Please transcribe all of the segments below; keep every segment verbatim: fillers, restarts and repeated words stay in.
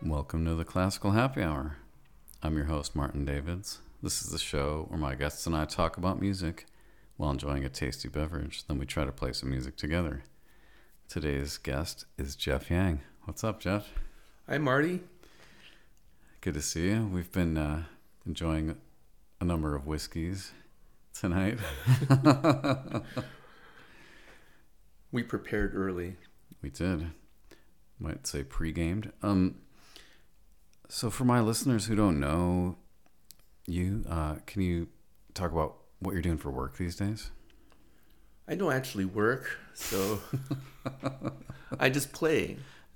Welcome to the Classical Happy Hour. I'm your host, Martin Davids. This is the show where my guests and I talk about music while enjoying a tasty beverage. Then we try to play some music together. Today's guest is Jeff Yang. What's up, Jeff? Hi, Marty. Good to see you. We've been uh, enjoying a number of whiskeys tonight. We prepared early. We did. Might say pre-gamed. Um, so for my listeners who don't know you, uh, can you talk about what you're doing for work these days? I don't actually work, so I just play.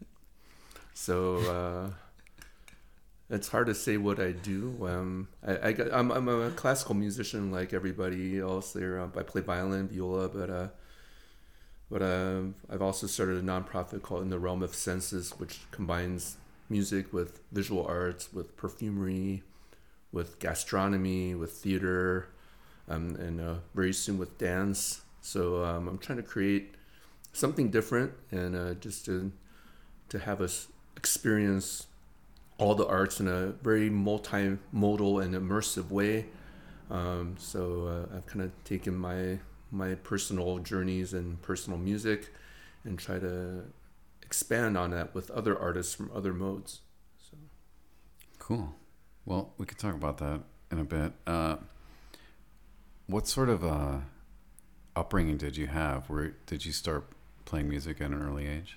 So uh, it's hard to say what I do. Um, I, I got, I'm, I'm a classical musician like everybody else. There, uh, I play violin, viola, but uh, but uh, I've also started a nonprofit called In the Realm of Senses, which combines music with visual arts, with perfumery, with gastronomy, with theater, um, and uh, very soon with dance. So um, I'm trying to create something different and uh, just to to have us experience all the arts in a very multimodal and immersive way. Um, so uh, I've kind of taken my my personal journeys and personal music and try to expand on that with other artists from other modes. So cool. Well, we could talk about that in a bit. Uh, what sort of uh, upbringing did you have? Where did you start playing music at an early age?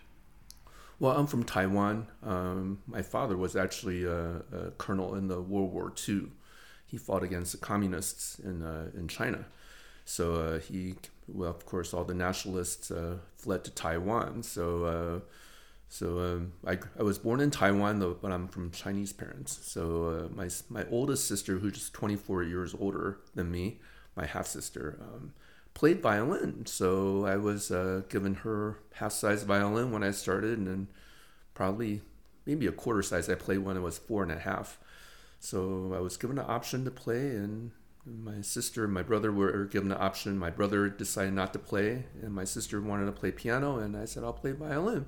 Well, I'm from Taiwan. Um, my father was actually a, a colonel in the World War Two. He fought against the communists in uh, in China. So uh, he, well, of course, all the nationalists uh, fled to Taiwan. So, uh, so um, I, I was born in Taiwan, though, but I'm from Chinese parents. So uh, my my oldest sister, who's twenty-four years older than me, my half sister, um, played violin. So I was uh, given her half-size violin when I started, and then probably maybe a quarter size I played when I was four and a half. So I was given an option to play, and my sister and my brother were given the option. My brother decided not to play, and my sister wanted to play piano, and I said, I'll play violin.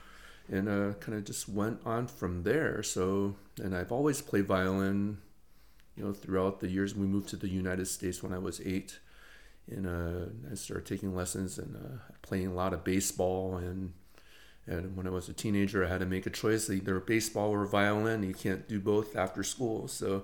And uh, kind of just went on from there. So, and I've always played violin, you know, throughout the years. We moved to the United States when I was eight, and uh, I started taking lessons and uh, playing a lot of baseball. And, and when I was a teenager, I had to make a choice, either baseball or violin. You can't do both after school. So,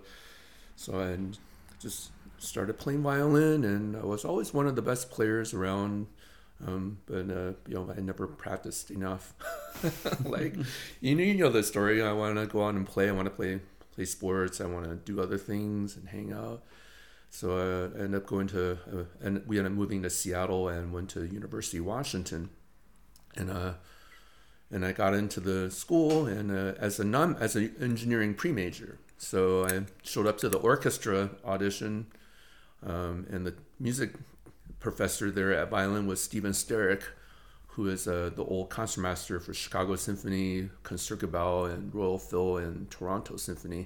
so I just started playing violin, and I was always one of the best players around, um, but uh, you know, I never practiced enough. Like, you know, you know the story. I want to go out and play. I want to play play sports. I want to do other things and hang out. So uh, I ended up going to, uh, and we ended up moving to Seattle and went to University of Washington, and uh, and I got into the school and uh, as a non as an engineering pre-major. So I showed up to the orchestra audition, um, and the music professor there at violin was Steven Sterick, who is uh, the old concertmaster for Chicago Symphony, Concertgebouw, and Royal Phil and Toronto Symphony.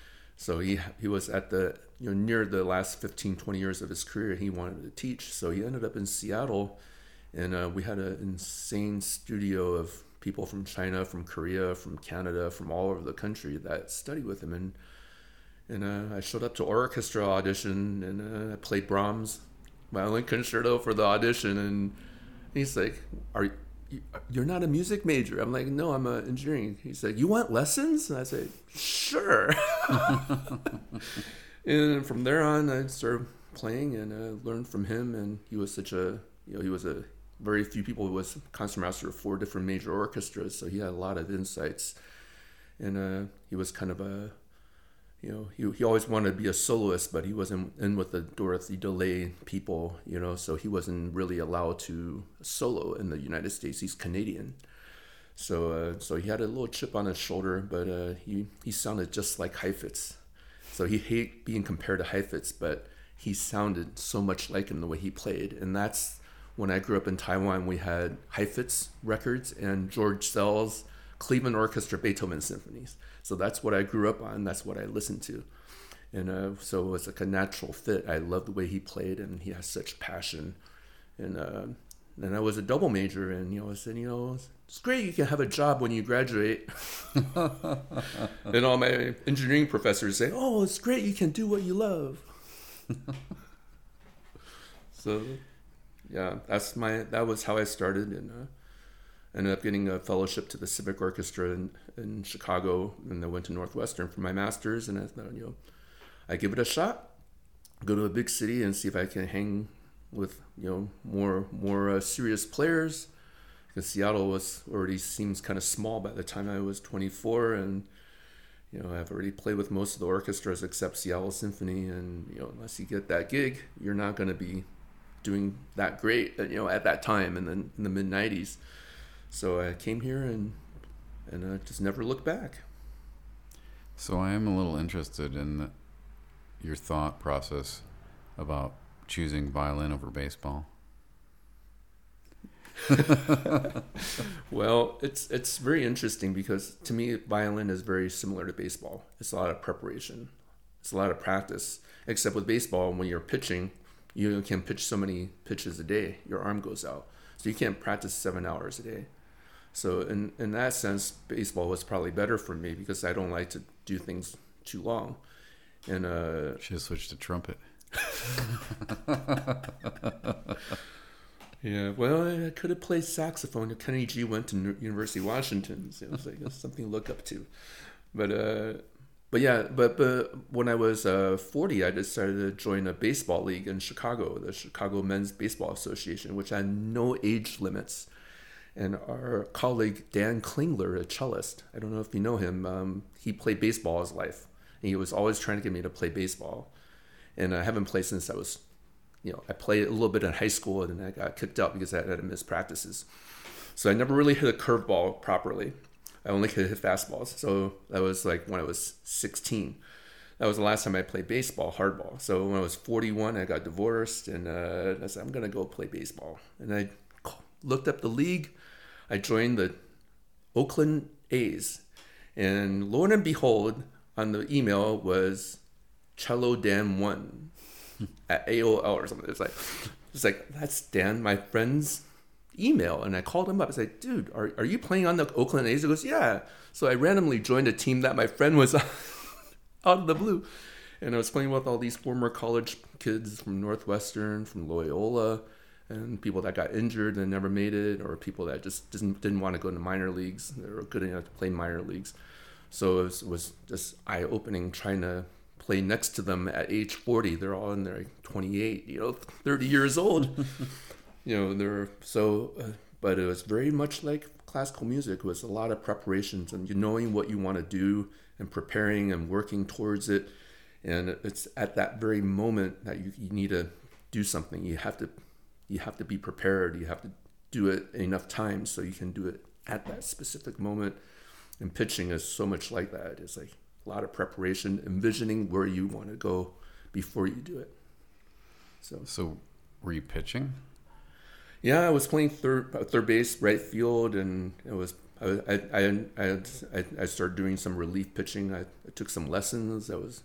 So he he was at the, you know, near the last fifteen, twenty years of his career. He wanted to teach, so he ended up in Seattle, and uh, we had an insane studio of people from China, from Korea, from Canada, from all over the country that studied with him. And and uh, I showed up to orchestra audition, and uh, I played Brahms' violin concerto for the audition. And he's like, "Are you, you're not a music major?" I'm like, "No, I'm an engineering." He's like, "You want lessons?" And I said, "Sure." And from there on, I started playing and uh, learned from him. And he was such a, you know, he was a very few people who was concertmaster of four different major orchestras, so he had a lot of insights. And uh, he was kind of a, you know, he he always wanted to be a soloist, but he wasn't in with the Dorothy DeLay people, you know, so he wasn't really allowed to solo in the United States. He's Canadian. So uh, so he had a little chip on his shoulder, but uh, he, he sounded just like Heifetz. So he hated being compared to Heifetz, but he sounded so much like him the way he played. And that's, when I grew up in Taiwan, we had Heifetz records and George Sells, Cleveland Orchestra, Beethoven symphonies. So that's what I grew up on. That's what I listened to. And uh, so it was like a natural fit. I loved the way he played, and he has such passion. And uh, then I was a double major, and you know I said, you know, it's great you can have a job when you graduate. And all my engineering professors say, oh, it's great you can do what you love. So, yeah, that's my that was how I started, and uh, ended up getting a fellowship to the Civic Orchestra in, in Chicago, and I went to Northwestern for my master's, and I thought, you know, I give it a shot, go to a big city and see if I can hang with, you know, more more uh, serious players, because Seattle was already seems kind of small by the time I was twenty-four, and you know I've already played with most of the orchestras except Seattle Symphony, and you know unless you get that gig, you're not going to be doing that great, you know, at that time in the in the mid nineties. So I came here and and I just never looked back. So I am a little interested in the, your thought process about choosing violin over baseball. Well, it's it's very interesting because to me violin is very similar to baseball. It's a lot of preparation. It's a lot of practice. Except with baseball, when you're pitching, you can pitch so many pitches a day, your arm goes out. So you can't practice seven hours a day. So in, in that sense, baseball was probably better for me because I don't like to do things too long. And uh, should have switched to trumpet. Yeah, well, I could have played saxophone. Kenny G went to University of Washington, so it was like something to look up to. But uh, but yeah, but but when I was uh, forty, I decided to join a baseball league in Chicago, the Chicago Men's Baseball Association, which had no age limits. And our colleague Dan Klingler, a cellist, I don't know if you know him, um, he played baseball his life. And he was always trying to get me to play baseball. And I haven't played since I was, you know, I played a little bit in high school and then I got kicked out because I had to miss practices. So I never really hit a curveball properly. I only could hit fastballs. So that was like when I was sixteen. That was the last time I played baseball, hardball. So when I was forty-one, I got divorced and uh, I said, I'm going to go play baseball. And I looked up the league. I joined the Oakland A's. And lo and behold, on the email was Cello Dan one at A O L or something. It's like, it's like that's Dan, my friend's email. And I called him up. I said, dude, are, are you playing on the Oakland A's? He goes, yeah. So I randomly joined a team that my friend was on out of the blue. And I was playing with all these former college kids from Northwestern, from Loyola, and people that got injured and never made it, or people that just didn't, didn't want to go into minor leagues. They were good enough to play minor leagues. So it was, was just eye-opening trying to play next to them at age forty. They're all in their twenty-eight, you know, thirty years old. You know, they're so, uh, but it was very much like classical music. It was a lot of preparations and you knowing what you want to do and preparing and working towards it. And it's at that very moment that you, you need to do something. You have to, you have to be prepared. You have to do it enough times so you can do it at that specific moment. And pitching is so much like that. It's like a lot of preparation, envisioning where you want to go before you do it. So, so were you pitching? Yeah, I was playing third third base, right field, and it was I I I I, I started doing some relief pitching. I, I took some lessons. I was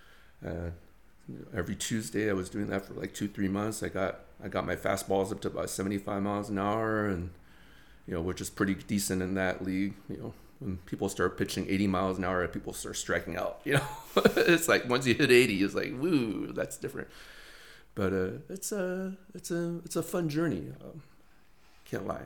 uh, every Tuesday. I was doing that for like two three months. I got I got my fastballs up to about seventy-five miles an hour, and you know, which is pretty decent in that league. You know, when people start pitching eighty miles an hour, people start striking out. You know, it's like once you hit eighty, it's like woo, that's different. But uh, it's a it's a it's a fun journey. Um, can't lie.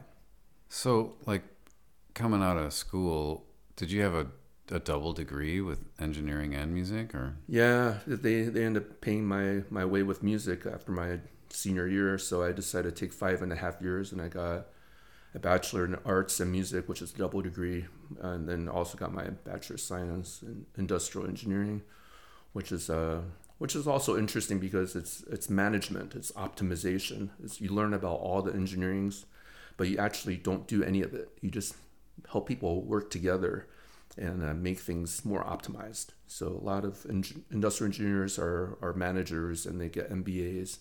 So, like, coming out of school, did you have a, a double degree with engineering and music, or? Yeah, they they ended up paying my, my way with music after my senior year. So I decided to take five and a half years, and I got a bachelor in arts and music, which is a double degree, and then also got my bachelor of science in industrial engineering, which is uh which is also interesting because it's it's management, it's optimization. It's, you learn about all the engineerings, but you actually don't do any of it. You just help people work together and uh, make things more optimized. So a lot of en- industrial engineers are, are managers and they get M B As.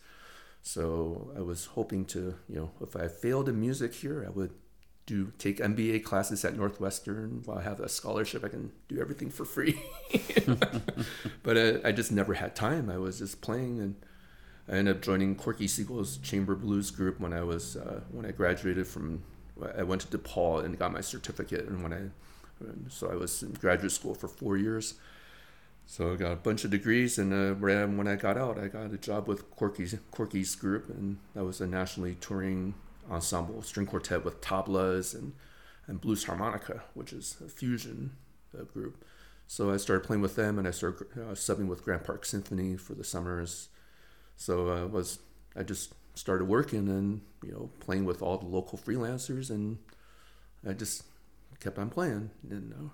So I was hoping to, you know, if I failed in music here, I would do take M B A classes at Northwestern. While I have a scholarship, I can do everything for free. But I, I just never had time. I was just playing, and I ended up joining Corky Siegel's chamber blues group when I was uh, when I graduated from. I went to DePaul and got my certificate, and when I so I was in graduate school for four years. So I got a bunch of degrees, and uh, when I got out, I got a job with Corky's Corky's group, and that was a nationally touring ensemble string quartet with tablas and and blues harmonica, which is a fusion uh, group. So I started playing with them, and I started uh, subbing with Grand Park Symphony for the summers. So uh, was I just started working and you know playing with all the local freelancers, and I just kept on playing. And uh,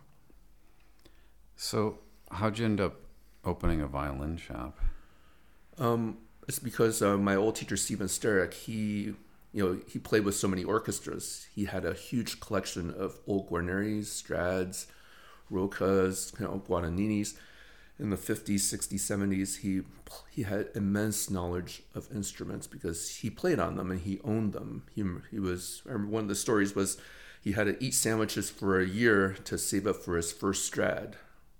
so how'd you end up opening a violin shop? Um, it's because uh, my old teacher Steven Sterick, he you know he played with so many orchestras. He had a huge collection of old Guarneris, Strads, Rocas, you know, Guadagninis. In the fifties, sixties, seventies, he he had immense knowledge of instruments because he played on them and he owned them. He he was. I remember one of the stories was he had to eat sandwiches for a year to save up for his first Strad.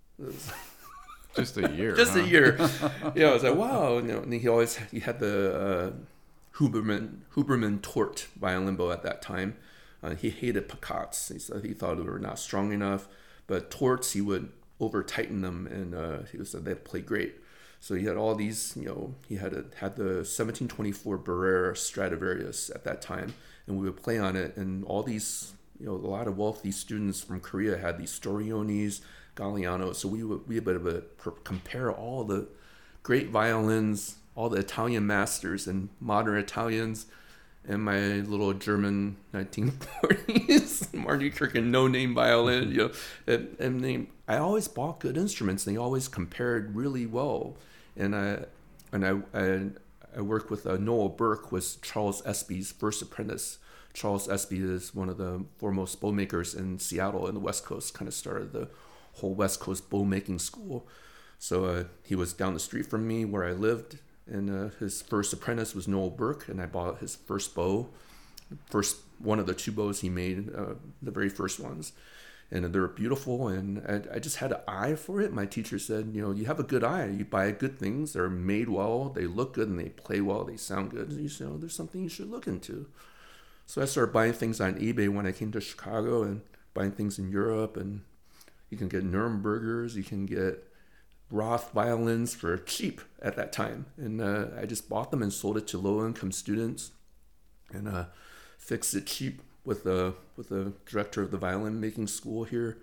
Just a year. Just huh? a year. Yeah, I was like, wow. You know, and he always he had the uh, Huberman Huberman Tort violin bow at that time. Uh, he hated picots. He said he thought they were not strong enough. But torts, he would over tighten them, and uh, he said they played great. So he had all these. You know, he had a, had the seventeen twenty-four Barrera Stradivarius at that time, and we would play on it. And all these, you know, a lot of wealthy students from Korea had these Storionis, Galliano. So we would we would be able to compare all the great violins, all the Italian masters and modern Italians, and my little German nineteen forties Marty Kirkin no-name violin. You know, and, and they, I always bought good instruments. They always compared really well, and I and I I, I worked with uh, Noel Burke, was Charles Espy's first apprentice. Charles Espy is one of the foremost bow makers in Seattle and the West Coast. Kind of started the whole West Coast bow making school. So uh, he was down the street from me where I lived, and uh, his first apprentice was Noel Burke, and I bought his first bow, first one of the two bows he made, uh, the very first ones, and they're beautiful. And I, I just had an eye for it. My teacher said, you know, you have a good eye. You buy good things. They're made well. They look good, and they play well. They sound good. And you say, oh, there's something you should look into. So I started buying things on eBay when I came to Chicago, and buying things in Europe, and you can get Nurembergers, you can get Roth violins for cheap at that time. And uh, I just bought them and sold it to low-income students, and uh, fixed it cheap with the with the director of the violin making school here.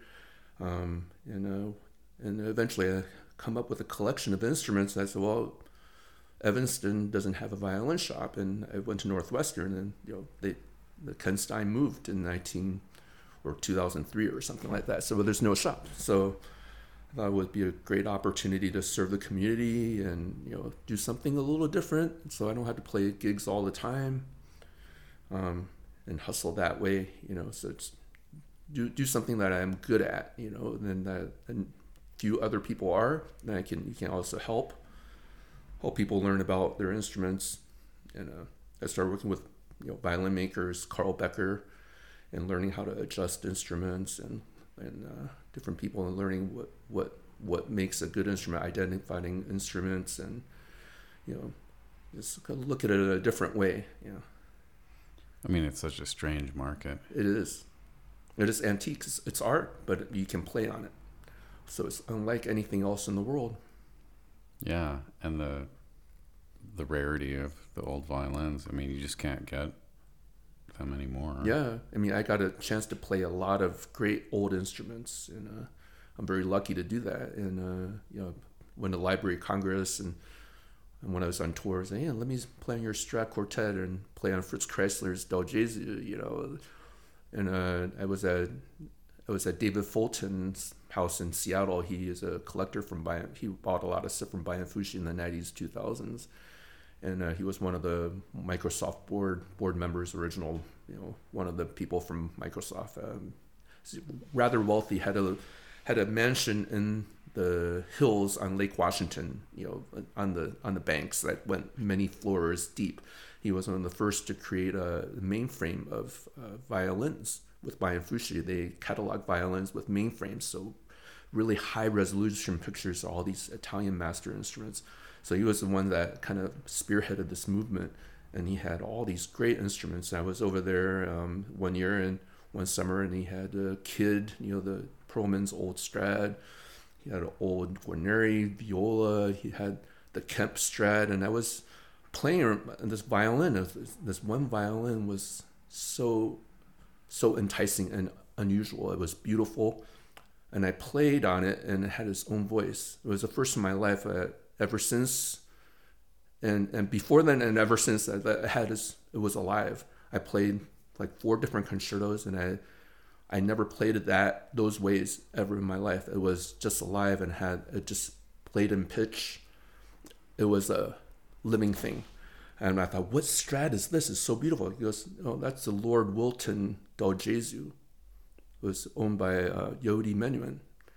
Um, and uh, and eventually I come up with a collection of instruments. And I said, well, Evanston doesn't have a violin shop. And I went to Northwestern, and you know they the Ken Stein moved in nineteen or two thousand three or something like that. So there's no shop. So I thought it would be a great opportunity to serve the community and, you know, do something a little different, so I don't have to play gigs all the time, um, and hustle that way, you know. So it's do do something that I'm good at, you know, and then that and few other people are. Then I can you can also help help people learn about their instruments. And uh, I started working with, you know, violin makers, Carl Becker, and learning how to adjust instruments and and uh, different people, and learning what, what what makes a good instrument, identifying instruments, and, you know, just kind of look at it in a different way. You know, I mean, it's such a strange market. it is. It is antique. It's, it's art, but you can play on it. So it's unlike anything else in the world. Yeah, and the the rarity of the old violins. I mean, you just can't get them anymore. Yeah, I mean, I got a chance to play a lot of great old instruments, and uh, I'm very lucky to do that. And uh, you know, went to Library of Congress, and, and when I was on tour, I was like, hey, let me play on your Strat Quartet and play on Fritz Kreisler's Del Jesu, you know. And uh, I was at I was at David Fulton's house in Seattle. He is a collector from Bayan. He bought a lot of stuff from Bayan Fushi in the nineties, two thousands. And uh, he was one of the Microsoft board board members, original, you know, one of the people from Microsoft. Um, rather wealthy, had a had a mansion in the hills on Lake Washington, you know, on the on the banks that went many floors deep. He was one of the first to create a mainframe of uh, violins with Bayan Fushi. They catalog violins with mainframes, so really high resolution pictures of all these Italian master instruments. So he was the one that kind of spearheaded this movement, and he had all these great instruments. I was over there um, one year and one summer, and he had a Kid, you know, the Perlman's old Strad. He had an old Guarneri viola. He had the Kemp Strad, and I was playing this violin. This one violin was so, so enticing and unusual. It was beautiful, and I played on it, and it had its own voice. It was the first in my life. Uh, ever since, and and before then, and ever since that, that it had its, it was alive. I played like four different concertos, and I. I never played it that those ways ever in my life. It was just alive and had it just played in pitch. It was a living thing, and I thought, "What Strad is this? It's so beautiful." He goes, "Oh, that's the Lord Wilton del Gesù. It was owned by uh, Yehudi Menuhin,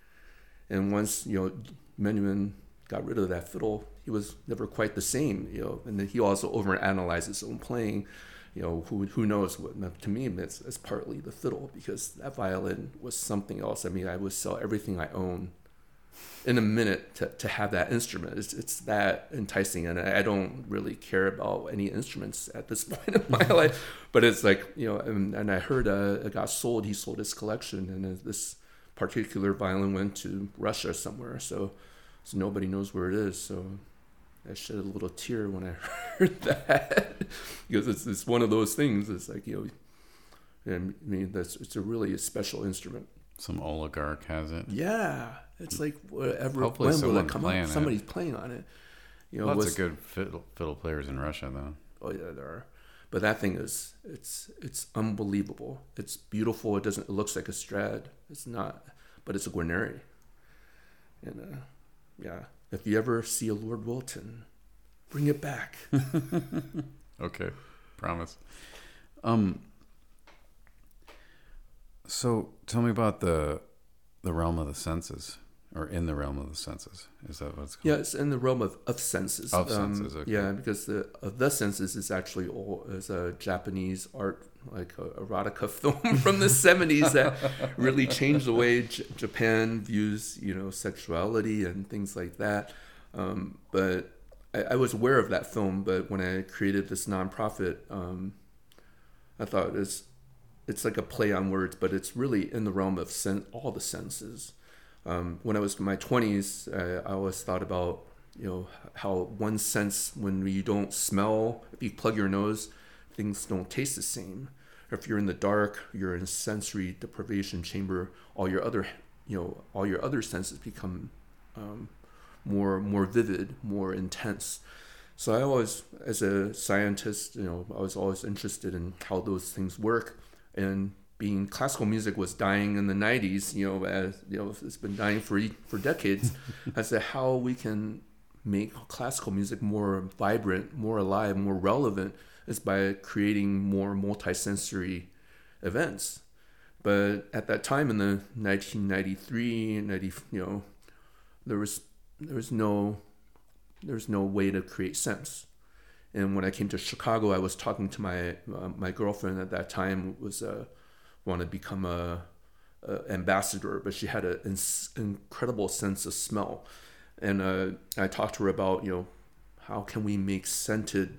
and once you know Menuhin got rid of that fiddle, he was never quite the same. You know, and then he also overanalyzed his own playing." You know, who who knows what, to me, it's, it's partly the fiddle, because that violin was something else. I mean, I would sell everything I own in a minute to, to have that instrument. It's, it's that enticing, and I don't really care about any instruments at this point in my life, but it's like, you know, and, and I heard uh, it got sold, he sold his collection, and this particular violin went to Russia somewhere, so, so nobody knows where it is, so... I shed a little tear when I heard that, because it's it's one of those things. It's like, you know, I mean, that's it's a really special instrument. Some oligarch has it. Yeah, it's like whatever. Hopefully, when will it someone's come playing out? it. Somebody's playing on it. You know, Lots was, of good fiddle, fiddle players in Russia, though. Oh yeah, there are. But that thing is it's it's unbelievable. It's beautiful. It doesn't. It looks like a Strad. It's not, but it's a Guarneri. And uh, yeah. If you ever see a Lord Wilton, bring it back. Okay, promise. Um. So tell me about the the realm of the senses, or in the realm of the senses. Is that what it's called? Yeah, it's in the realm of, of senses. Of um, senses, okay. Yeah, because the of the senses is actually all is a Japanese art, like a erotica film from the seventies that really changed the way J- Japan views, you know, sexuality and things like that. Um, but I, I was aware of that film, but when I created this nonprofit, um, I thought it's it's like a play on words, but it's really in the realm of sen- all the senses. Um, when I was in my twenties, uh, I always thought about, you know, how one sense, when you don't smell, if you plug your nose, things don't taste the same. Or if you're in the dark, you're in a sensory deprivation chamber, all your other, you know, all your other senses become um, more more vivid, more intense. So I always, as a scientist, you know, I was always interested in how those things work. And being classical music was dying in the nineties, you know, as you know, it's been dying for for decades. I said, how we can make classical music more vibrant, more alive, more relevant is by creating more multisensory events. But at that time, in the nineteen ninety-three, ninety, you know, there was there was no there was no way to create sense. And when I came to Chicago, I was talking to my uh, my girlfriend at that time, was uh, wanted to become a, a ambassador, but she had an incredible sense of smell. And uh, I talked to her about, you know, how can we make scented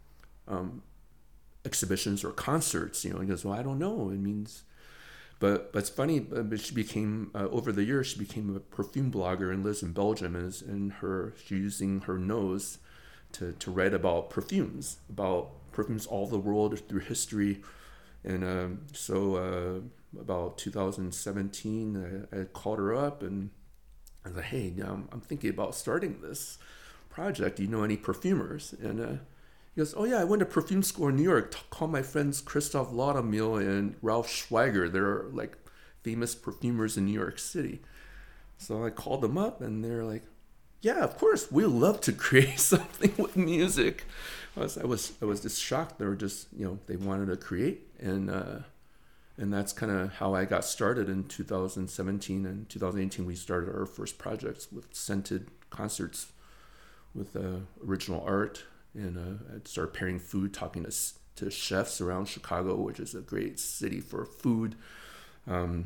um, exhibitions or concerts? You know, he goes, well, I don't know. It means, but but it's funny. But she became uh, over the years, she became a perfume blogger and lives in Belgium. And, is, and her she's using her nose to to write about perfumes, about perfumes all over the world through history. And um, so uh, about two thousand seventeen, I, I called her up and I was like, hey, um, I'm thinking about starting this project. Do you know any perfumers? And uh, he goes, oh yeah, I went to perfume school in New York. Call my friends Christoph Laudermill and Ralph Schweiger. They're like famous perfumers in New York City. So I called them up and they're like, yeah, of course, we love to create something with music. I was, I was, I was just shocked. They were just, you know, they wanted to create, and uh, and that's kind of how I got started in two thousand seventeen and two thousand eighteen. We started our first projects with scented concerts, with uh, original art, and uh, I started pairing food, talking to to chefs around Chicago, which is a great city for food. Um,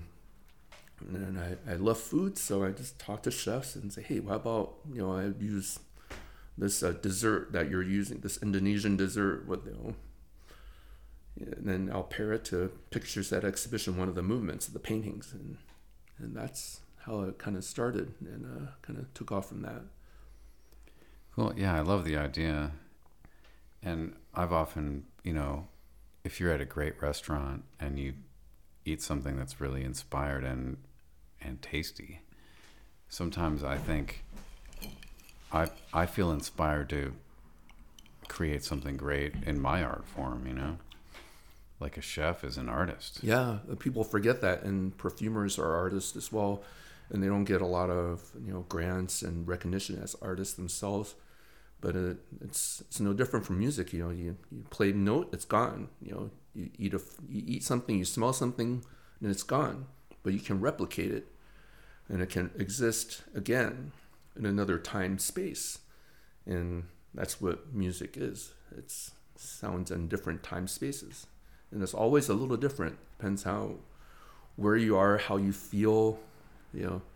And I, I love food, so I just talk to chefs and say, hey, how about, you know, I use this uh, dessert that you're using, this Indonesian dessert, what you know, and then I'll pair it to pictures at exhibition, one of the movements of the paintings, and and that's how it kind of started, and uh, kind of took off from that. Cool. Yeah, I love the idea. And I've often, you know, if you're at a great restaurant and you eat something that's really inspired and and tasty, sometimes I think I I feel inspired to create something great in my art form, you know? Like a chef is an artist. Yeah, people forget that, and perfumers are artists as well, and they don't get a lot of, you know, grants and recognition as artists themselves. But it, it's it's no different from music. You know, you, you play a note, it's gone. You know, you eat a you eat something, you smell something, and it's gone. But you can replicate it, and it can exist again in another time space, and that's what music is. It's sounds in different time spaces, and it's always a little different. Depends how where you are, how you feel. You know,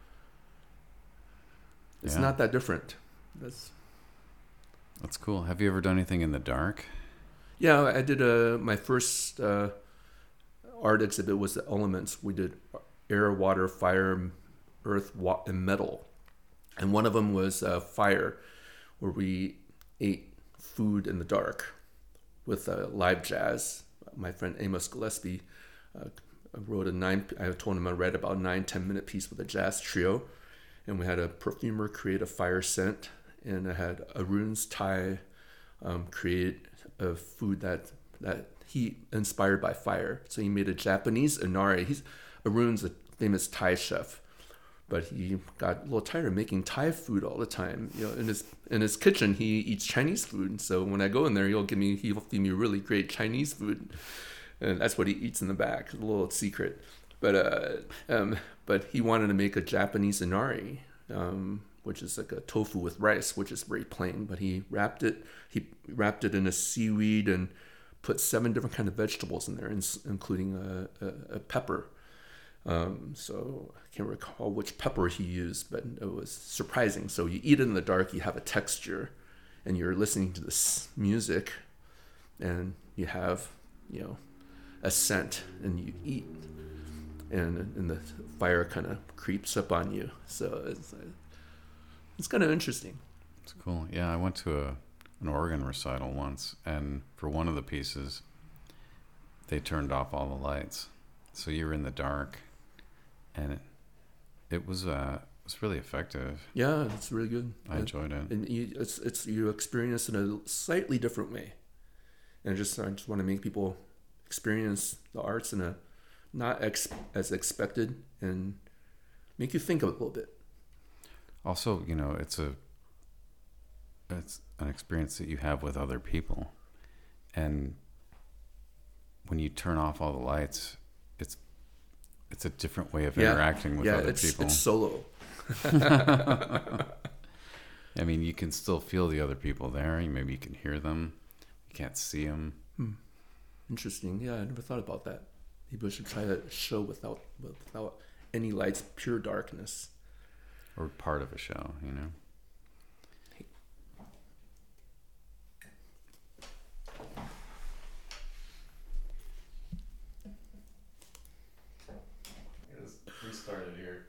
it's Yeah. not that different. That's That's cool. Have you ever done anything in the dark? Yeah, I did a my first uh, art exhibit was the elements. We did air, water, fire, earth, wa- and metal, and one of them was uh, fire, where we ate food in the dark with uh, live jazz. My friend Amos Gillespie uh, wrote a nine. I told him I read about a nine ten minute piece with a jazz trio, and we had a perfumer create a fire scent. And I had Arun's Thai um, create a food that that he inspired by fire. So he made a Japanese inari. He's Arun's a famous Thai chef, but he got a little tired of making Thai food all the time. You know, in his in his kitchen, he eats Chinese food. So when I go in there, he'll give me he'll feed me really great Chinese food, and that's what he eats in the back. A little secret, but uh, um, but he wanted to make a Japanese inari. Um, which is like a tofu with rice, which is very plain, but he wrapped it, he wrapped it in a seaweed and put seven different kind of vegetables in there, including a, a, a pepper. Um, so I can't recall which pepper he used, but it was surprising. So you eat it in the dark, you have a texture, and you're listening to this music, and you have, you know, a scent, and you eat, and and the fire kind of creeps up on you. So it's It's kind of interesting. It's cool. Yeah, I went to a an organ recital once, and for one of the pieces, they turned off all the lights, so you're in the dark, and it it was uh it was really effective. Yeah, it's really good. I and, enjoyed it. and you, it's it's you experience it in a slightly different way, and I just I just want to make people experience the arts in a not ex, as expected, and make you think a little bit. Also, you know, it's a it's an experience that you have with other people, and when you turn off all the lights, it's it's a different way of Yeah. interacting with yeah, other it's, people. it's solo. I mean, you can still feel the other people there. Maybe you can hear them. You can't see them. Hmm. Interesting. Yeah, I never thought about that. Maybe we should try that show without without any lights, pure darkness. Or part of a show, you know. We started here.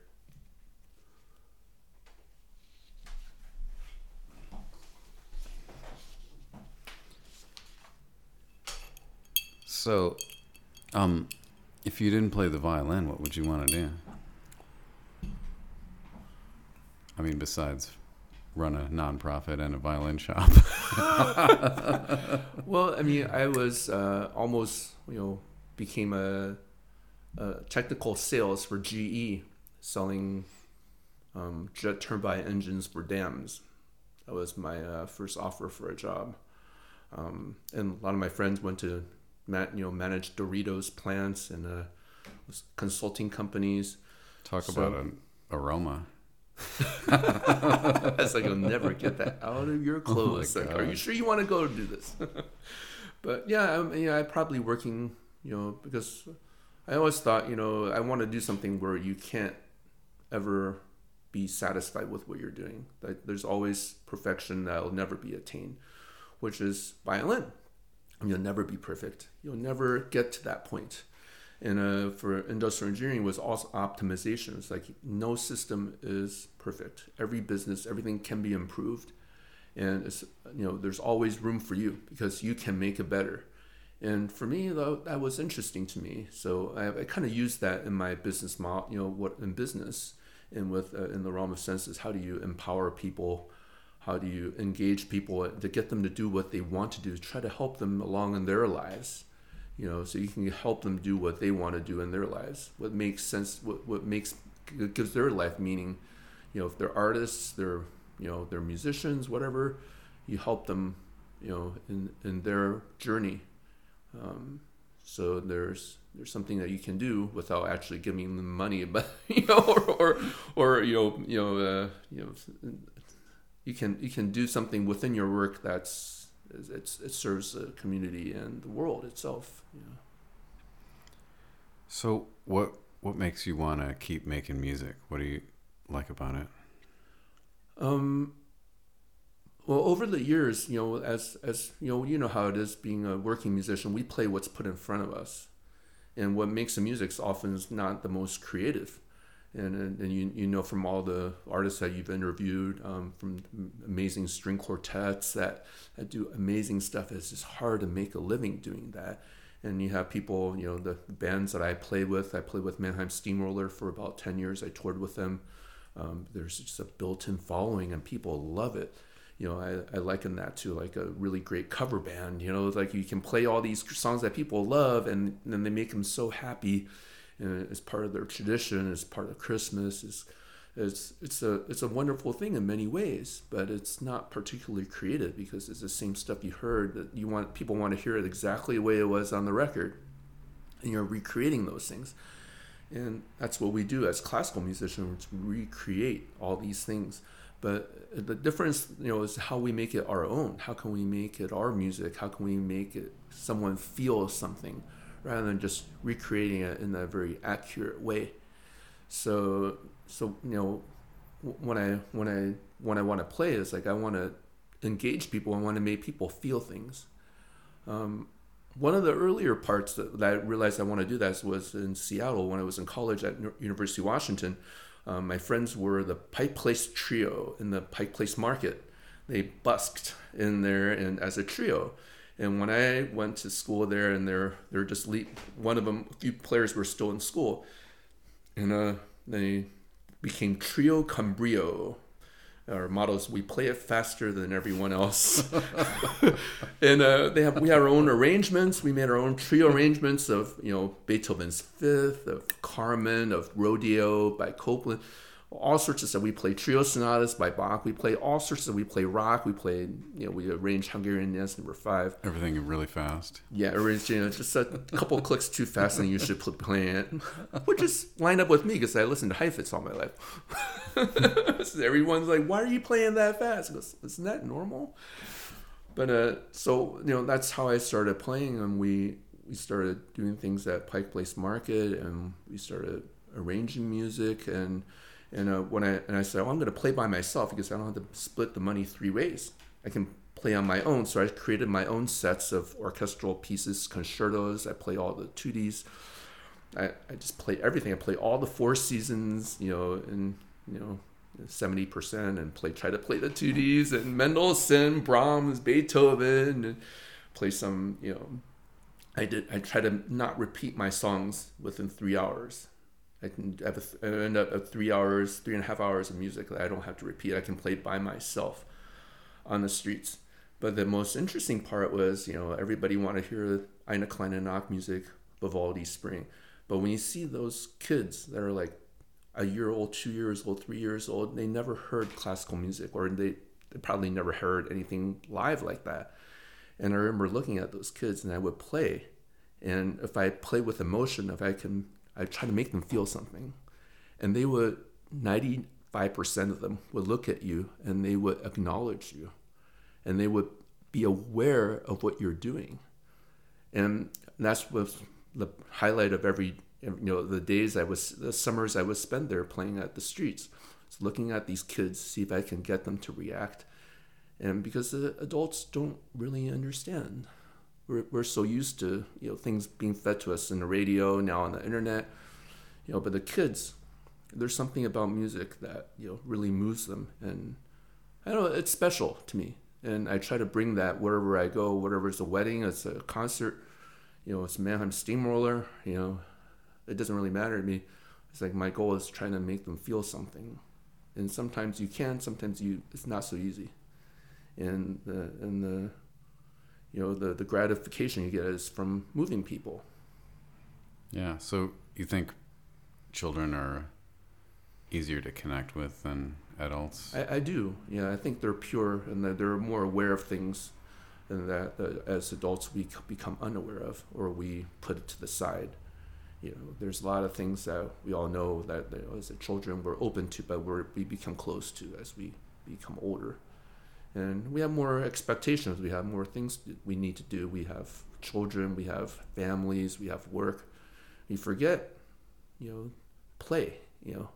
So, um, if you didn't play the violin, what would you want to do? I mean, besides run a nonprofit and a violin shop. Well, I mean, I was uh, almost, you know, became a, a technical sales for G E, selling um, jet turbine engines for dams. That was my uh, first offer for a job. Um, and a lot of my friends went to, man, you know, manage Doritos plants and uh, consulting companies. Talk So- about an aroma. It's like you'll never get that out of your clothes. Oh my like, are you God. sure you want to go do this? But yeah, I'm, yeah, I probably working, you know, because I always thought, you know, I want to do something where you can't ever be satisfied with what you're doing. Like there's always perfection that will never be attained, which is violin. You'll never be perfect. You'll never get to that point. And uh, for industrial engineering was also optimization. It's like no system is perfect. Every business, everything can be improved. And it's, you know, there's always room for you because you can make it better. And for me, though, that was interesting to me. So I, I kind of used that in my business model, you know, what in business and with uh, in the realm of senses, how do you empower people? How do you engage people to get them to do what they want to do? Try to help them along in their lives, you know, so you can help them do what they want to do in their lives. What makes sense, what, what makes, gives their life meaning. You know, if they're artists, they're, you know, they're musicians, whatever, you help them, you know, in, in their journey. Um, so there's there's something that you can do without actually giving them money, but you know, or or, or you know, you know, uh, you know, you can you can do something within your work that's it's it serves the community and the world itself. You know. So what what makes you want to keep making music? What do you like about it? Um. Well, over the years, you know, as as you know, you know how it is being a working musician. We play what's put in front of us, and what makes the music often is not the most creative. And and, and you you know from all the artists that you've interviewed, um, from amazing string quartets that, that do amazing stuff. It's just hard to make a living doing that. And you have people, you know, the bands that I play with. I played with Mannheim Steamroller for about ten years. I toured with them. Um, there's just a built-in following, and people love it. You know, I, I liken that to like a really great cover band. You know, like you can play all these songs that people love, and then they make them so happy. And it's part of their tradition. It's part of Christmas. It's it's it's a it's a wonderful thing in many ways, but it's not particularly creative because it's the same stuff you heard that you want. People want to hear it exactly the way it was on the record, and you're recreating those things. And that's what we do as classical musicians, recreate all these things. But the difference, you know, is how we make it our own. How can we make it our music? How can we make it someone feel something rather than just recreating it in a very accurate way? So, so you know, when I when I when I want to play, it's like I want to engage people. I want to make people feel things. Um, one of the earlier parts that, that I realized I want to do that was in Seattle when I was in college at University of Washington. Um, my friends were the Pike Place Trio in the Pike Place Market. They busked in there and as a trio. And when I went to school there, and they're they're just le- one of them, a few players were still in school, and uh, they became Trio Cambrio. Our motto is we play it faster than everyone else. And uh, they have we have our own arrangements. We made our own trio arrangements of, you know, Beethoven's Fifth, of Carmen, of Rodeo by Copland, all sorts of stuff. We play trio sonatas by Bach. We play all sorts of. We play rock. We play, you know, we arrange Hungarian Dance Number Five. Everything really fast. Yeah, arranged, you know, just a couple clicks too fast, and you should put playing it, which is lined up with me because I listened to Heifetz all my life. So everyone's like, "Why are you playing that fast?" I goes, "Isn't that normal?" But uh, so you know, that's how I started playing, and we we started doing things at Pike Place Market, and we started arranging music and. And uh, when I and I said, oh, I'm going to play by myself because I don't have to split the money three ways. I can play on my own. So I created my own sets of orchestral pieces, concertos. I play all the tutti. I, I just play everything. I play all the Four Seasons, you know, and you know, seventy percent, and play try to play the tutti and Mendelssohn, Brahms, Beethoven, and play some, you know. I did. I try to not repeat my songs within three hours. I can have a, I end up at three hours, three and a half hours of music that I don't have to repeat. I can play by myself on the streets. But the most interesting part was, you know, everybody wanted to hear Eine kleine Nachtmusik, Vivaldi Spring. But when you see those kids that are like a year old, two years old, three years old, they never heard classical music, or they, they probably never heard anything live like that. And I remember looking at those kids, and I would play. And if I play with emotion, if I can... I try to make them feel something, and they would, ninety-five percent of them would look at you and they would acknowledge you, and they would be aware of what you're doing. And that's was the highlight of every, you know, the days I was, the summers I would spend there playing at the streets. It's looking at these kids, see if I can get them to react. And because the adults don't really understand. We're, we're so used to, you know, things being fed to us in the radio, now on the internet, you know, but the kids, there's something about music that, you know, really moves them. And I don't know, it's special to me. And I try to bring that wherever I go, whatever it's a wedding, it's a concert, you know, it's Mannheim Steamroller, you know, it doesn't really matter to me. It's like my goal is trying to make them feel something. And sometimes you can, sometimes you it's not so easy. And the and the you know, the, the gratification you get is from moving people. Yeah, so you think children are easier to connect with than adults? I, I do. Yeah, I think they're pure and that they're more aware of things than that, that as adults we become unaware of, or we put it to the side. You know, there's a lot of things that we all know that, you know, as children we're open to, but we're, we become close to as we become older. And we have more expectations. We have more things we need to do. We have children. We have families. We have work. We forget, you know, play. You know,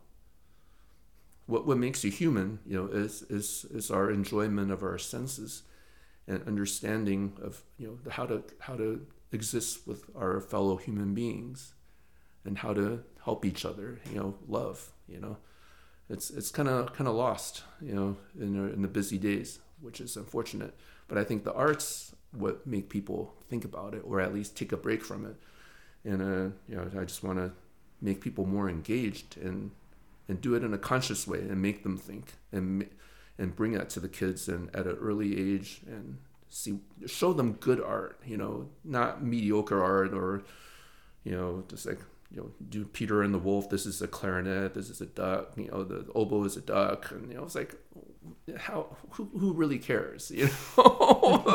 what what makes you human, you know, is is is our enjoyment of our senses, and understanding of, you know, how to how to exist with our fellow human beings, and how to help each other. You know, love. You know. It's it's kind of kind of lost, you know, in the, in the busy days, which is unfortunate. But I think the arts what make people think about it, or at least take a break from it. And uh, you know, I just want to make people more engaged and and do it in a conscious way and make them think and and bring that to the kids and at an early age and see show them good art, you know, not mediocre art or, you know, just like. You know, do Peter and the Wolf, this is a clarinet, this is a duck, you know, the oboe is a duck. And, you know, it's like, how, who, who really cares, you know?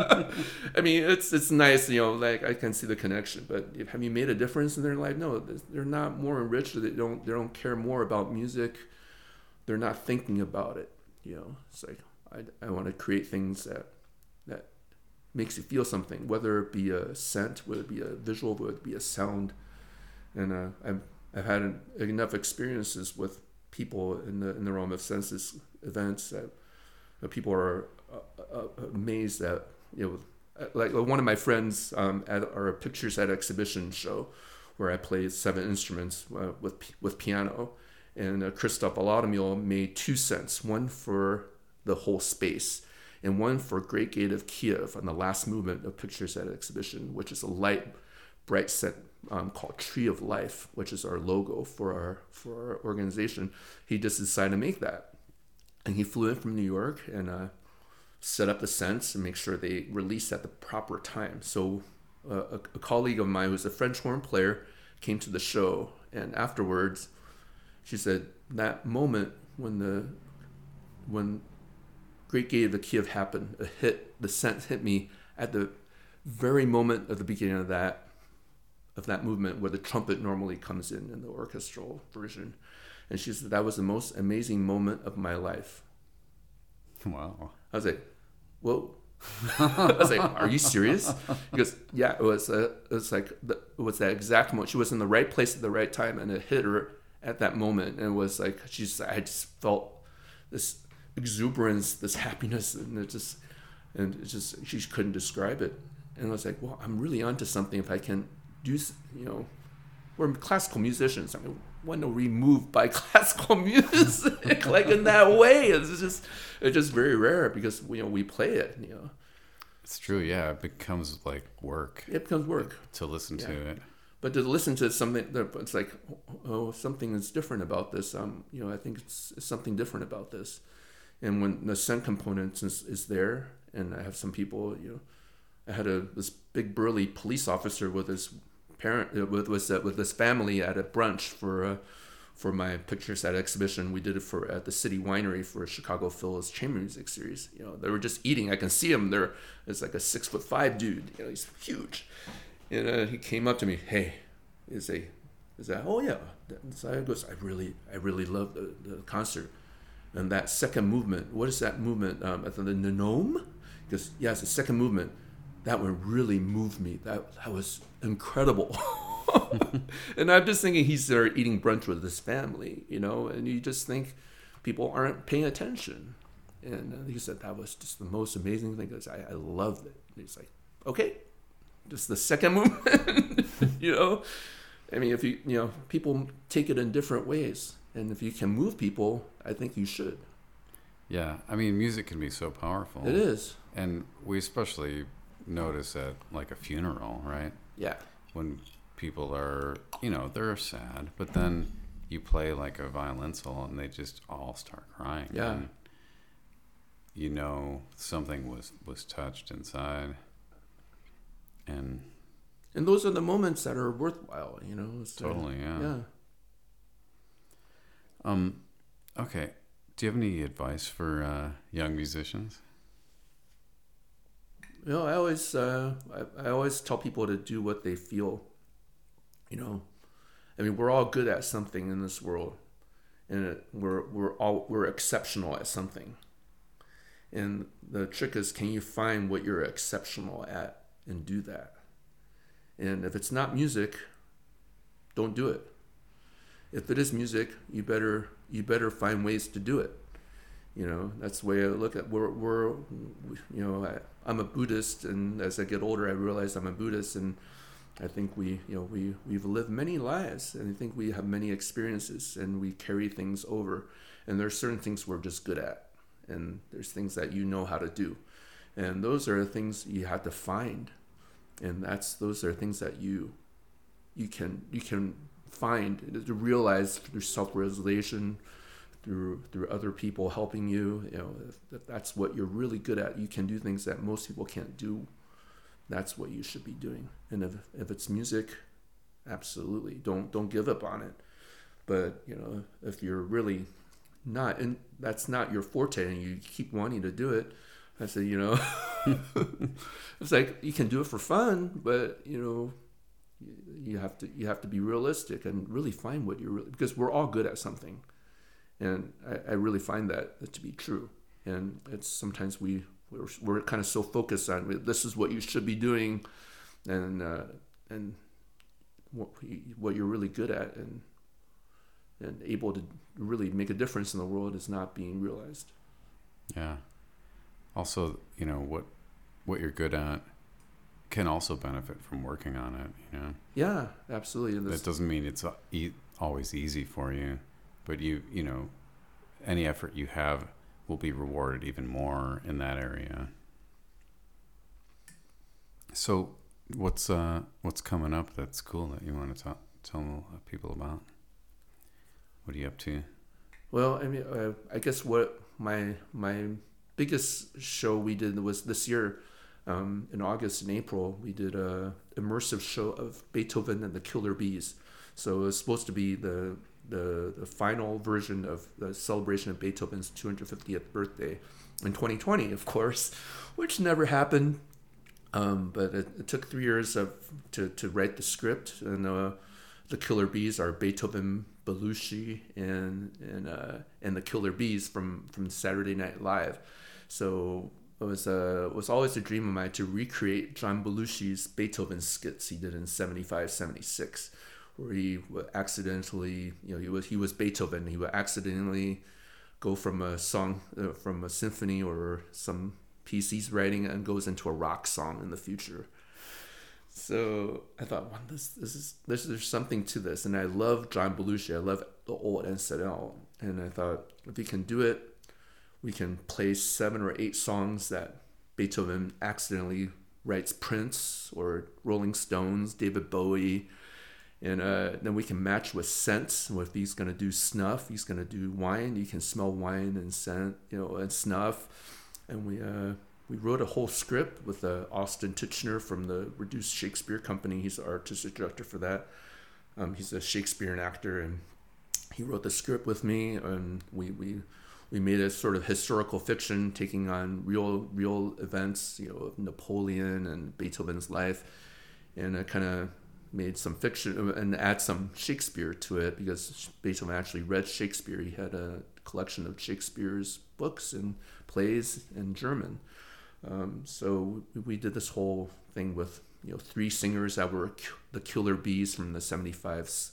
I mean, it's it's nice, you know, like I can see the connection, but if, have you made a difference in their life? No, they're not more enriched. They don't, they don't care more about music. They're not thinking about it, you know? It's like, I, I want to create things that, that makes you feel something, whether it be a scent, whether it be a visual, whether it be a sound. And uh, I've I've had an, enough experiences with people in the in the realm of senses events that, that people are uh, uh, amazed that, you know, like one of my friends um, at our Pictures at Exhibition show, where I played seven instruments uh, with with piano, and uh, Christoph Alatomil made two scents, one for the whole space, and one for Great Gate of Kiev on the last movement of Pictures at Exhibition, which is a light, bright scent. Um, called Tree of Life, which is our logo for our for our organization. He just decided to make that, and he flew in from New York and uh, set up the scents and make sure they release at the proper time. So uh, a, a colleague of mine who's a French horn player came to the show, and afterwards, she said that moment when the when Great Gate of Kiev happened, a hit, the scent hit me at the very moment of the beginning of that. of that movement where the trumpet normally comes in in the orchestral version. And she said, that was the most amazing moment of my life. Wow. I was like, whoa. I was like, are you serious? He goes, yeah, it was, uh, it was like, the, it was that exact moment. She was in the right place at the right time, and it hit her at that moment. And it was like, she's, I just felt this exuberance, this happiness, and it just, and it just, she couldn't describe it. And I was like, well, I'm really onto something if I can do, you know, we're classical musicians. I mean, want to be moved by classical music like in that way. It's just, it's just very rare because, you know, we play it, you know. It's true, yeah. It becomes like work. It becomes work to listen yeah. to it. But to listen to something, that it's like, oh, something is different about this. Um, you know, I think it's, it's something different about this. And when the scent component is, is there, and I have some people, you know, I had a this big burly police officer with his parent with with, uh, with his family at a brunch for uh, for my Pictures at Exhibition. We did it for at the City Winery for Chicago Phil's chamber music series. You know, they were just eating. I can see him there. It's like a six foot five dude. You know, he's huge. And uh, he came up to me. Hey, is a is that? Oh yeah. So I goes. I really I really love the, the concert. And that second movement. What is that movement? Um, the, the gnome. He goes, yeah, it's the second movement. That one really moved me. That that was incredible. And I'm just thinking he's there eating brunch with his family, you know, and you just think people aren't paying attention. And he said that was just the most amazing thing because I, I loved it. And he's like, okay, just the second movement, you know? I mean, if you, you know, people take it in different ways. And if you can move people, I think you should. Yeah. I mean, music can be so powerful. It is. And we especially notice at like a funeral, right? Yeah. When people are, you know, they're sad, but then you play like a violin solo and they just all start crying. Yeah. And you know something was, was touched inside. And and those are the moments that are worthwhile, you know. It's totally, like, yeah. Yeah. Um, okay. Do you have any advice for uh, young musicians? You know, I always, uh, I, I always tell people to do what they feel. You know, I mean, we're all good at something in this world, and it, we're we're all we're exceptional at something. And the trick is, can you find what you're exceptional at and do that? And if it's not music, don't do it. If it is music, you better you better find ways to do it. You know, that's the way I look at. We're we're, you know, I, I'm a Buddhist, and as I get older, I realize I'm a Buddhist, and I think we, you know, we we've lived many lives, and I think we have many experiences, and we carry things over. And there's certain things we're just good at, and there's things that you know how to do, and those are things you have to find, and that's those are things that you you can you can find to realize through self-realization, through through other people helping you. You know, if, if that's what you're really good at, you can do things that most people can't do. That's what you should be doing. And if if it's music, absolutely don't don't give up on it. But you know, if you're really not, and that's not your forte, and you keep wanting to do it, I say, you know, it's like you can do it for fun, but you know, you have to you have to be realistic and really find what you're really, because we're all good at something, and I, I really find that to be true. And it's sometimes we we're, we're kind of so focused on this is what you should be doing, and uh, and what what you're really good at and and able to really make a difference in the world is not being realized. Yeah. Also, you know, what what you're good at can also benefit from working on it, you know? Yeah, absolutely. And that doesn't mean it's e- always easy for you, but you, you know, any effort you have will be rewarded even more in that area. So what's uh what's coming up that's cool that you want to talk, tell people about? What are you up to? Well, I mean, uh, I guess what my my biggest show we did was this year, um, in August and April. We did a immersive show of Beethoven and the Killer Bees. So it was supposed to be the the, the final version of the celebration of Beethoven's two hundred fiftieth birthday in twenty twenty, of course, which never happened. Um, but it, it took three years of to, to write the script, and uh, the Killer Bees are Beethoven, Belushi, and and uh, and the Killer Bees from, from Saturday Night Live. So it was uh, it was always a dream of mine to recreate John Belushi's Beethoven skits he did in seventy-five, seventy-six, where he would accidentally, you know, he was he was Beethoven. He would accidentally go from a song, uh, from a symphony or some piece he's writing, and goes into a rock song in the future. So I thought, wow, this this is this there's something to this, and I love John Belushi. I love the old N S L, and I thought if we can do it, we can play seven or eight songs that Beethoven accidentally writes Prince or Rolling Stones, David Bowie, and uh, then we can match with scents. If he's gonna do snuff, he's gonna do wine. You can smell wine and scent, you know, and snuff, and we. Uh, We wrote a whole script with uh, Austin Titchener from the Reduced Shakespeare Company. He's the artistic director for that. Um, he's a Shakespearean actor, and he wrote the script with me. And we we we made a sort of historical fiction, taking on real real events, you know, of Napoleon and Beethoven's life, and I kind of made some fiction and add some Shakespeare to it, because Beethoven actually read Shakespeare. He had a collection of Shakespeare's books and plays in German. Um, so we did this whole thing with, you know, three singers that were the Killer Bees from the seventy-five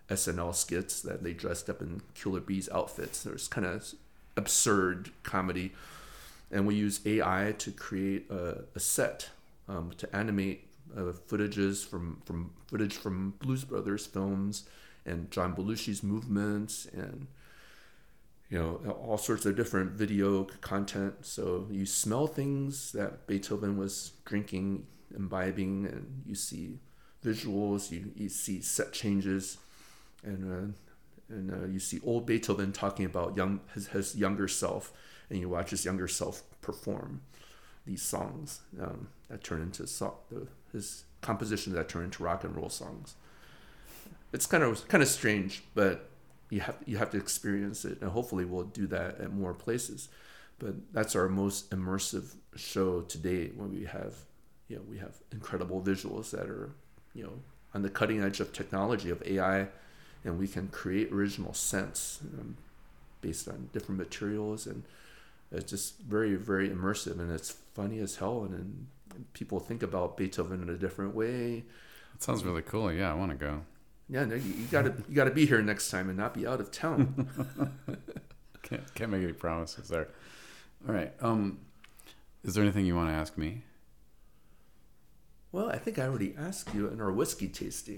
S N L skits that they dressed up in Killer Bees outfits. There's kind of absurd comedy. And we use A I to create a, a set um, to animate uh, footages from, from footage from Blues Brothers films and John Belushi's movements and you know all sorts of different video content. So you smell things that Beethoven was drinking, imbibing, and you see visuals, you, you see set changes, and uh, and uh, you see old Beethoven talking about young his, his younger self, and you watch his younger self perform these songs um, that turn into so- the, his compositions that turn into rock and roll songs. It's kind of kind of strange, but you have you have to experience it, and hopefully we'll do that at more places. But that's our most immersive show to date, when we have you know we have incredible visuals that are you know on the cutting edge of technology of A I, and we can create original scents um, based on different materials, and it's just very very immersive, and it's funny as hell, and, and, and people think about Beethoven in a different way. That sounds really cool. Yeah, I want to go. Yeah, no, you, you gotta you gotta be here next time and not be out of town. can't can't make any promises there. All right. Um, is there anything you want to ask me? Well, I think I already asked you in our whiskey tasting.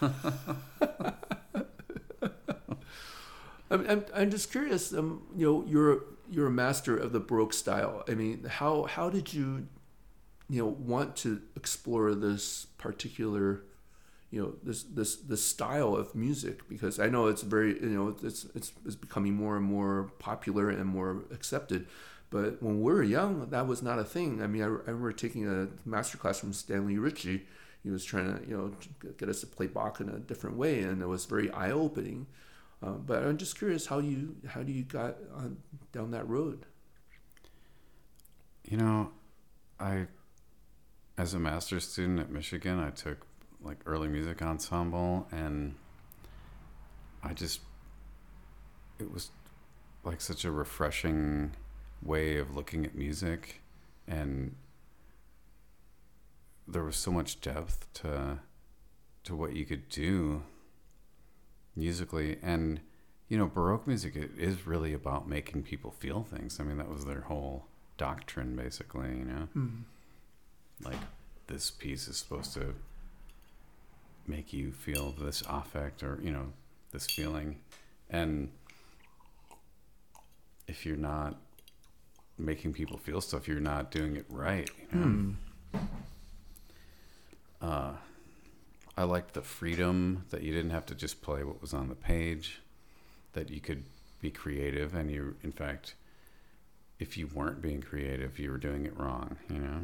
I'm, I'm I'm just curious. Um, you know, you're you're a master of the Baroque style. I mean, how how did you, you know, want to explore this particular, you know, this this this style of music? Because I know it's very, you know, it's it's it's becoming more and more popular and more accepted. But when we were young, that was not a thing. I mean, I, I remember taking a master class from Stanley Ritchie. He was trying to, you know, get us to play Bach in a different way, and it was very eye-opening. Uh, but I'm just curious how you how do you got on, down that road? You know, I, as a master's student at Michigan, I took like early music ensemble, and I just, it was like such a refreshing way of looking at music, and there was so much depth to to what you could do musically. And you know, Baroque music, it is really about making people feel things. I mean, that was their whole doctrine, basically, you know. Mm. Like, this piece is supposed to make you feel this affect, or you know, this feeling. And if you're not making people feel stuff, you're not doing it right, you know. Mm. uh I liked the freedom that you didn't have to just play what was on the page, that you could be creative, and you, in fact, if you weren't being creative, you were doing it wrong, you know.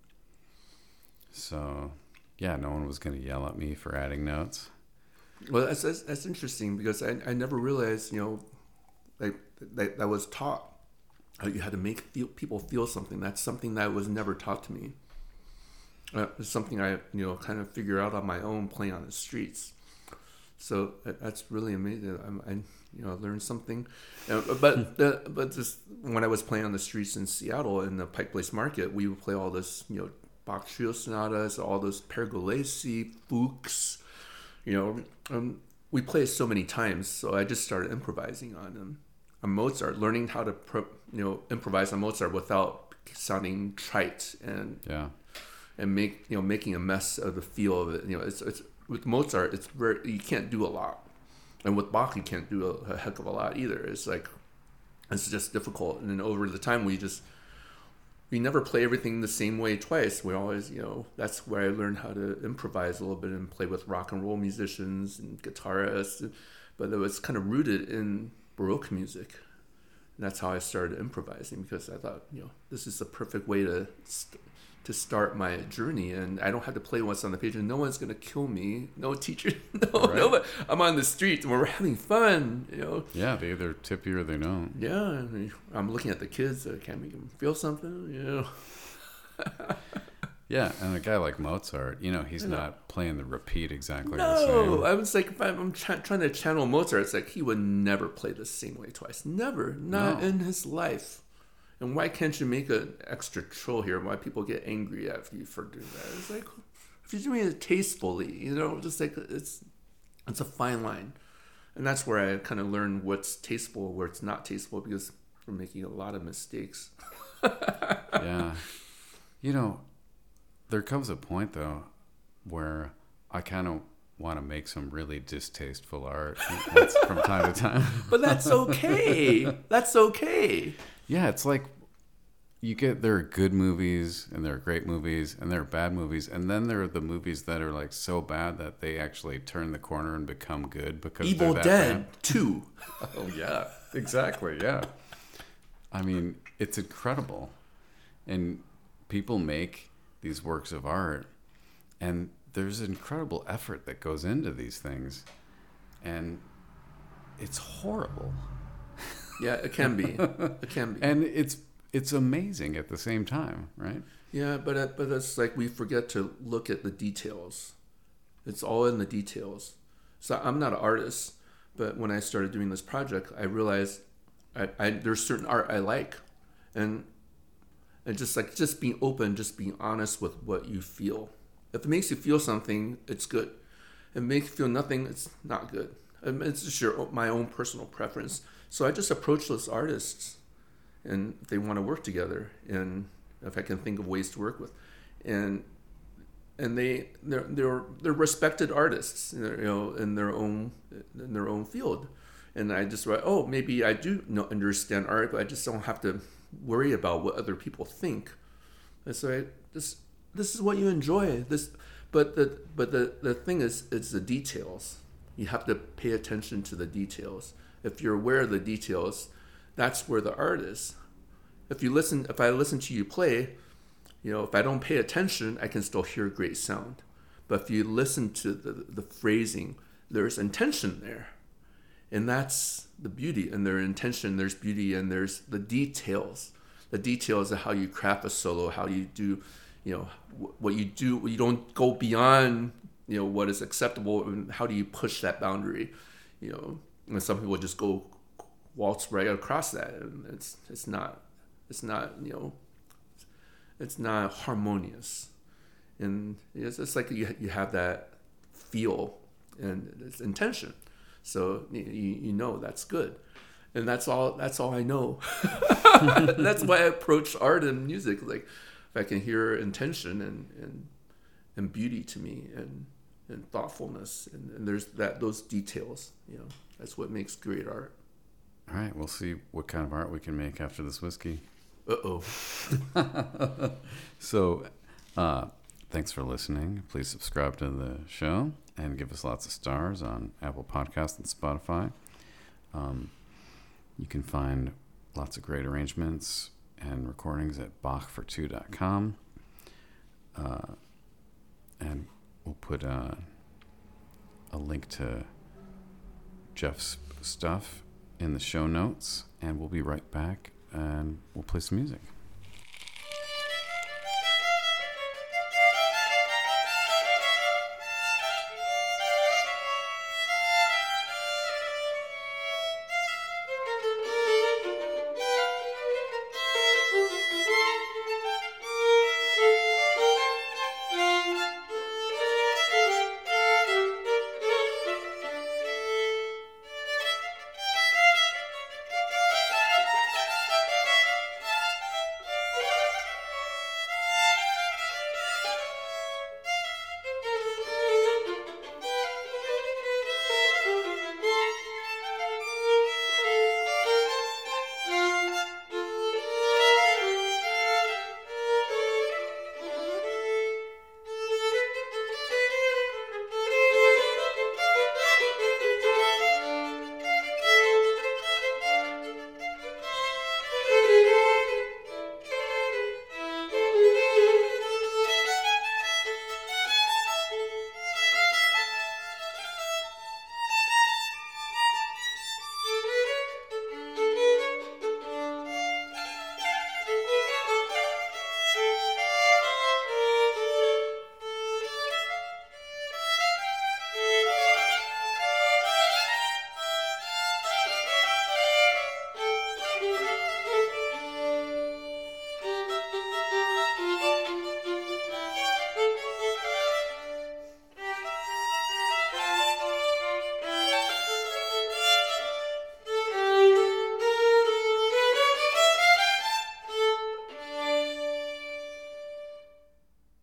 So yeah, no one was going to yell at me for adding notes. Well, that's that's, that's interesting, because I, I never realized, you know, like that, that was taught how you had to make feel, people feel something. That's something that was never taught to me. Uh, it's something I, you know, kind of figure out on my own playing on the streets. So that's really amazing. I, I you know, learned something. Uh, but the, but just when I was playing on the streets in Seattle in the Pike Place Market, we would play all this, you know, Bach trio sonatas, all those Pergolesi, Fuchs, you know. Um, we play so many times, so I just started improvising on them. On Mozart, learning how to pro, you know improvise on Mozart without sounding trite and Yeah. and make you know making a mess of the feel of it. You know, it's it's with Mozart, it's very, you can't do a lot, and with Bach you can't do a, a heck of a lot either. It's like it's just difficult, and then over the time we just we never play everything the same way twice. We always, you know, that's where I learned how to improvise a little bit and play with rock and roll musicians and guitarists, but it was kind of rooted in Baroque music. And that's how I started improvising, because I thought, you know, this is the perfect way to st- to start my journey, and I don't have to play what's on the page, and no one's gonna kill me. No teacher, no, Right. no. But I'm on the street and we're having fun, you know. Yeah, they either tip you or they don't. Yeah, and I'm looking at the kids. I can't make them feel something, you know. Yeah, and a guy like Mozart, you know, he's You know. not playing the repeat exactly the No, same. I was like, if I'm, I'm try, trying to channel Mozart, it's like he would never play the same way twice. Never, not No. in his life. And why can't you make an extra trill here? Why people get angry at you for doing that? It's like, if you're doing it tastefully, you know, just like it's it's a fine line. and that's where I kind of learned what's tasteful, where it's not tasteful, because we're making a lot of mistakes. Yeah. You know, there comes a point, though, where I kind of want to make some really distasteful art that's from time to time. But that's okay. That's okay. Yeah, it's like you get, there are good movies and there are great movies and there are bad movies. And then there are the movies that are like so bad that they actually turn the corner and become good because Evil they're that Dead bad. two. Oh, yeah, exactly. Yeah. I mean, it's incredible. And people make these works of art, and there's incredible effort that goes into these things, and it's horrible. Yeah, it can be. It can be. And it's it's amazing at the same time, right? Yeah, but it, but it's like we forget to look at the details. It's all in the details. So I'm not an artist, but when I started doing this project, I realized I, I there's certain art I like, and and just like just being open, just being honest with what you feel. If it makes you feel something, it's good. If it makes you feel nothing, it's not good. And it's just your my own personal preference. So I just approach those artists, and they want to work together, and if I can think of ways to work with, and and they they're they're they're respected artists, you know, in their own in their own field, and I just write, oh, maybe I do know, understand art, but I just don't have to worry about what other people think. And so I just this is what you enjoy. This, but the but the the thing is, it's the details. You have to pay attention to the details. If you're aware of the details, that's where the art is. If you listen, if I listen to you play, you know, if I don't pay attention, I can still hear great sound. But if you listen to the the phrasing, there's intention there, and that's the beauty. And there's intention, there's beauty, and there's the details. The details of how you craft a solo, how you do, you know, what you do. You don't go beyond, you know, what is acceptable, and how do you push that boundary, you know. And some people just go waltz right across that, and it's it's not it's not you know it's not harmonious, and it's, it's like you you have that feel and it's intention, so you you know that's good, and that's all that's all I know. That's why I approach art and music, like if I can hear intention and and and beauty to me, and and thoughtfulness, and, and there's that those details, you know. That's what makes great art. All right, we'll see what kind of art we can make after this whiskey. Uh-oh. So, uh, thanks for listening. Please subscribe to the show and give us lots of stars on Apple Podcasts and Spotify. Um, you can find lots of great arrangements and recordings at bach for two dot com. Uh, and we'll put uh, a link to Jeff's stuff in the show notes, and we'll be right back, and we'll play some music.